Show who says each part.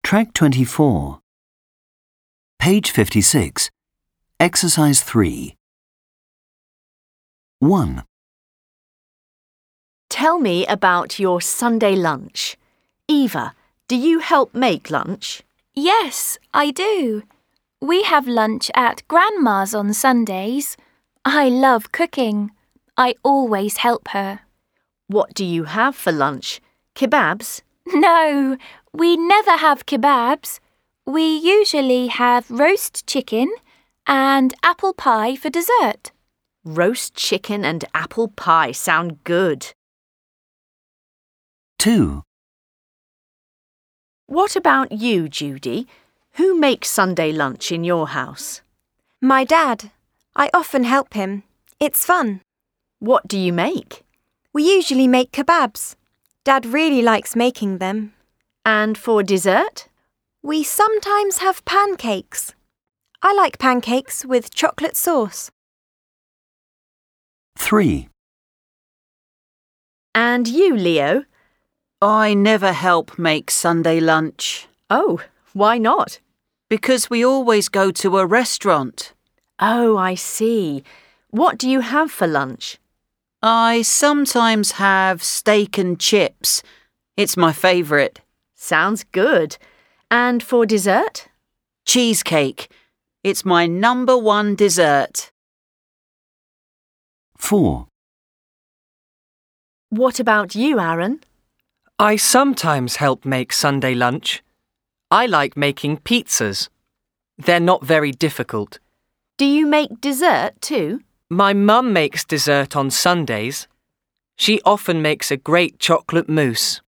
Speaker 1: Track 24. Page 56. Exercise 3. 1.
Speaker 2: Tell me about your Sunday lunch. Eva, do you help make lunch?
Speaker 3: Yes, I do. We have lunch at Grandma's on Sundays. I love cooking. I always help her.
Speaker 2: What do you have for lunch? Kebabs?
Speaker 3: No, we never have kebabs. We usually have roast chicken and apple pie for dessert.
Speaker 2: Roast chicken and apple pie sound good.
Speaker 1: 2.
Speaker 2: What about you, Judy? Who makes Sunday lunch in your house?
Speaker 4: My dad. I often help him. It's fun.
Speaker 2: What do you make?
Speaker 4: We usually make kebabs. Dad really likes making them.
Speaker 2: And for dessert?
Speaker 4: We sometimes have pancakes. I like pancakes with chocolate sauce.
Speaker 1: 3.
Speaker 2: And you, Leo?
Speaker 5: I never help make Sunday lunch.
Speaker 2: Oh, why not?
Speaker 5: Because we always go to a restaurant.
Speaker 2: Oh, I see. What do you have for lunch?
Speaker 5: I sometimes have steak and chips. It's my favourite.
Speaker 2: Sounds good. And for dessert?
Speaker 5: Cheesecake. It's my number one dessert.
Speaker 1: 4.
Speaker 2: What about you, Aaron?
Speaker 6: I sometimes help make Sunday lunch. I like making pizzas. They're not very difficult.
Speaker 2: Do you make dessert too?
Speaker 6: My mum makes dessert on Sundays. She often makes a great chocolate mousse.